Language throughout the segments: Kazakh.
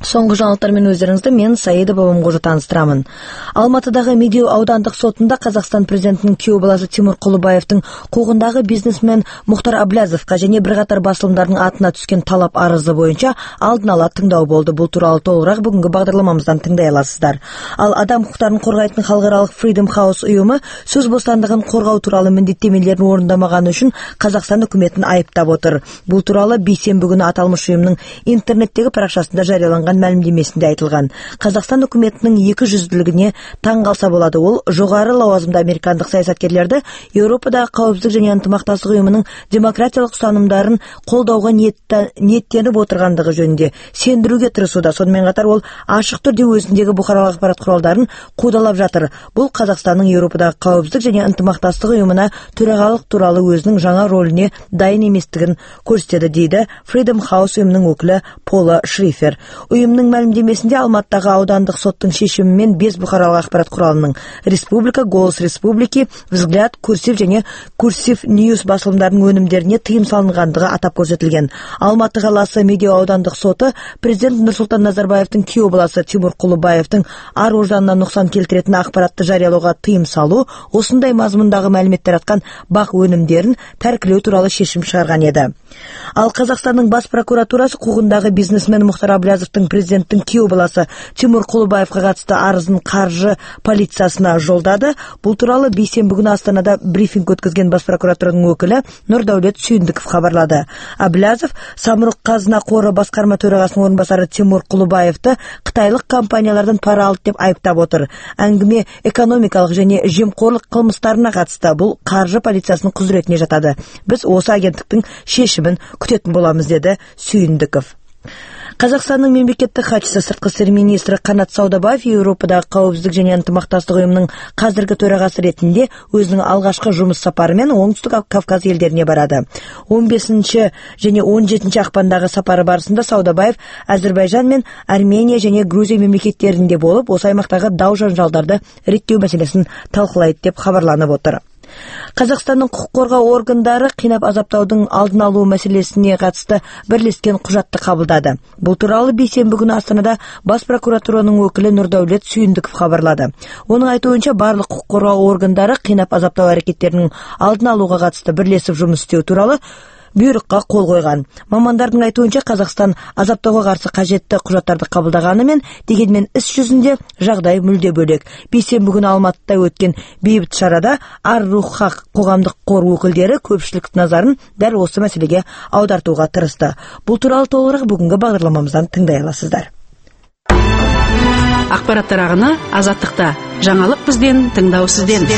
Соңғы жаңалықтармен өздеріңізді мен Саида Бабамқожа таныстырамын. Алматыдағы Медеу аудандық сотында Қазақстан президентінің күйеу баласы Тимур Құлыбаевтың қуғындағы бизнесмен Мұхтар Әблязовқа және бірқатар басылымдардың атына түскен талап арызы бойынша алдын ала тыңдау болды. Бұл туралы толығырақ бүгінгі бағдарламамыздан тыңдай аласыздар. Ал адам құқықтарын қорғайтын халықаралық Freedom House ұйымы сөз бостандығын қорғау туралы міндеттемелерін орындамағаны үшін Қазақстан үкіметін айыптап отыр. Бұл туралы бейсенбі күні аталмыш ұйымның интернеттегі парақшасында жарияланған мәлімдемесінде айтылған. Қазақстан үкіметінің екіжүзділігіне таң қалса болады. Ол жоғары лауазымды американдық саясаткерлерді Еуропадағы қауіпсіздік және ынтымақтастық ұйымының демократиялық ұстанымдарын қолдауға ниеттеніп отырғандығы жөнінде сендіруге тырысуда. Сонымен қатар ол ашық түрде өзіндегі бұқаралық ақпарат құралдарын қудалап жатыр. Бұл Қазақстанның Еуропадағы қауіпсіздік және ынтымақтастық ұйымына төрағалық туралы өзінің жаңа рөліне дайын еместігін көрсетеді, дейді Freedom House ұйымының өкілі Пола Шрифер. Ұйымның мәлімдемесінде Алматыдағы аудандық соттың шешімімен 5 бұқаралық ақпарат құралының Республика, Голос Республики, Взгляд, Курсив және Курсив Ньюс басылымдарының өнімдеріне тыйым салынғандығы атап көрсетілген. Алматы қаласы Медеу аудандық соты президент Нұрсұлтан Назарбаевтың күйеу баласы Тимур Құлыбаевтың ар-ожданына нұқсан келтіретін ақпаратты жариялауға тыйым салу, осындай мазмұндағы мәліметтер атқан бақ өнімдерін тәркілеу туралы шешім шығарған еді. Ал Қазақстанның бас прокуратурасы қуғындағы бизнесмен Мұхтар Әблязовтың президенттің күйеу баласы Тимур Құлыбаевқа қатысты арызын қаржы полициясына жолдады. Бұл туралы бейсенбі күні Астанада брифинг өткізген бас прокуратураның өкілі Нұрдәулет Сүйіндіков хабарлады. Әблязов Самұрық қазына қоры басқарма төрағасының орынбасары Тимур Құлыбаевты қытайлық компаниялардан пара алды деп айыптап отыр. Әңгіме экономикалық және жемқорлық қылмыстарына қатысты. Бұл қаржы полициясының құзыретіне жатады. Біз осы агенттіктің шешімін күтетін боламыз, деді Сүйіндіков. Қазақстанның мемлекеттік хатшысы сыртқы істер министрі Қанат Саудабаев Еуропадағы қауіпсіздік және ынтымақтастық ұйымының қазіргі төрағасы ретінде өзінің алғашқы жұмыс сапарымен Оңтүстік Кавказ елдеріне барады. 15 және 17 ақпандағы сапары барысында Саудабаев Әзербайжан мен Армения және Грузия мемлекеттерінде болып, осы аймақтағы дау-жанжалдарды реттеу мәселесін талқылайды деп хабарланып отыр. Қазақстанның құқық қорғау органдары қинап азаптаудың алдын алу мәселесіне қатысты бірлескен құжатты қабылдады. Бұл туралы бейсенбі күні Астанада бас прокуратураның өкілі Нұрдәулет Сүйіндіков хабарлады. Оның айтуынша барлық құқық қорғау органдары қинап азаптау әрекеттерінің алдын алуға қатысты бірлесіп жұмыс істеу туралы бұйрыққа қол қойған. Мамандардың айтуынша Қазақстан азаптауға қарсы қажетті құжаттарды қабылдағанымен, дегенмен іс жүзінде жағдай мүлде бөлек. Бейсенбі күні Алматыда өткен бейбіт шарада Ар-Рухақ қоғамдық қор өкілдері көпшілік назарын дәл осы мәселеге аудартуға тырысты. Бұл туралы толығырақ бүгінгі бағдарламамыздан тыңдай аласыздар. Ақпараттар ағыны Азаттықта. Жаңалық бізден, тыңдау сізден.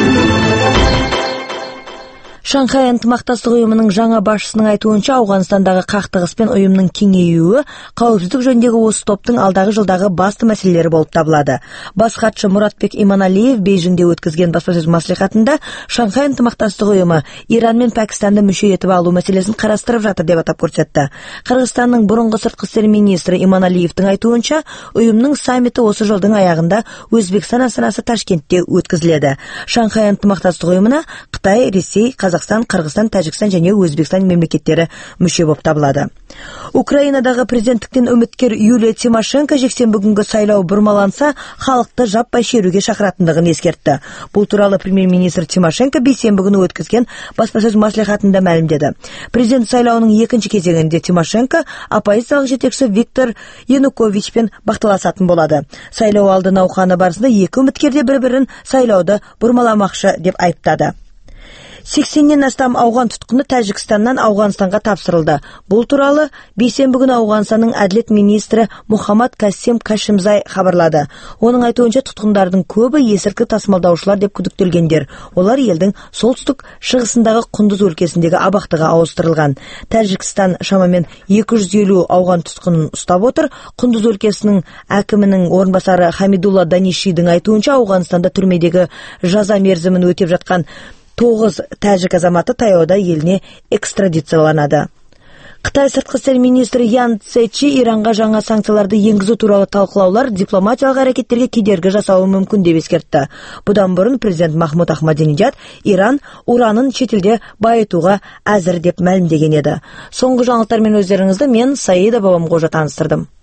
Шанхай ынтымақтастық ұйымының жаңа басшысының айтуынша, Ауғанстандағы қақтығыс пен ұйымның кеңеюі қауіпсіздік жөніндегі осы топтың алдағы жылдағы басты мәселелері болып табылады. Бас хатшы Мұратбек Иманалиев Бейжіңде өткізген баспасөз мәслихатында Шанхай ынтымақтастық ұйымы Иран мен Пәкістанды мүше етіп алу мәселесін қарастырып жатыр деп атап көрсетті. Қырғызстанның бұрынғы сыртқы істер министрі Иманалиевтің айтуынша, ұйымның саммиті осы жылдың аяғында Өзбекстан астанасы Ташкентте өткізіледі. Шанхай ынтымақтастық ұйымына Қытай, Ресей, Қазақстан, Қырғызстан, Тәжікстан және Өзбекстан мемлекеттері мүше болып табылады. Украинадағы президенттіктен үміткер Юлия Тимошенко жексенбі күнгі сайлау бұрмаланса, халықты жаппай шеруге шақыратындығын ескертті. Бұл туралы премьер-министр Тимошенко бейсенбі күні өткізген баспасөз мәслихатында мәлімдеді. Президент сайлауының екінші кезеңінде Тимошенко оппозициялық жетекші Виктор Януковичпен бақталасатын болады. Сайлау алды науқаны барысында екі үміткер де бір-бірін сайлауды бұрмаламақшы деп айыптады. 80-нен астам ауған тұтқыны Тәжікстаннан Ауғанстанға тапсырылды. Бұл туралы бейсенбі күні Ауғанстанның әділет министрі Мухаммад Касим Кашимзай хабарлады. Оның айтуынша тұтқындардың көбі есірткі тасымалдаушылар деп күдіктелгендер. Олар елдің солтүстік шығысындағы Құндыз өлкесіндегі абақтыға ауыстырылған. Тәжікстан шамамен 250 ауған тұтқынын ұстап отыр. Құндыз өлкесінің әкімінің орынбасары Хамидулла Данишидің айтуынша, Ауғанстанда түрмедегі жаза мерзімін өтеп жатқан 9 тәжік азаматы таяуда еліне экстрадицияланады. Қытай сыртқы істер министрі Ян Цечи Иранға жаңа санкцияларды енгізу туралы талқылаулар дипломатиялық әрекеттерге кедергі жасауы мүмкін деп ескертті. Бұдан бұрын президент Махмуд Ахмадинеджад Иран уранын шетелде байытуға әзір деп мәлімдеген еді. Соңғы жаңалықтармен өздеріңізді мен Саида Бабамқожа таныстырдым.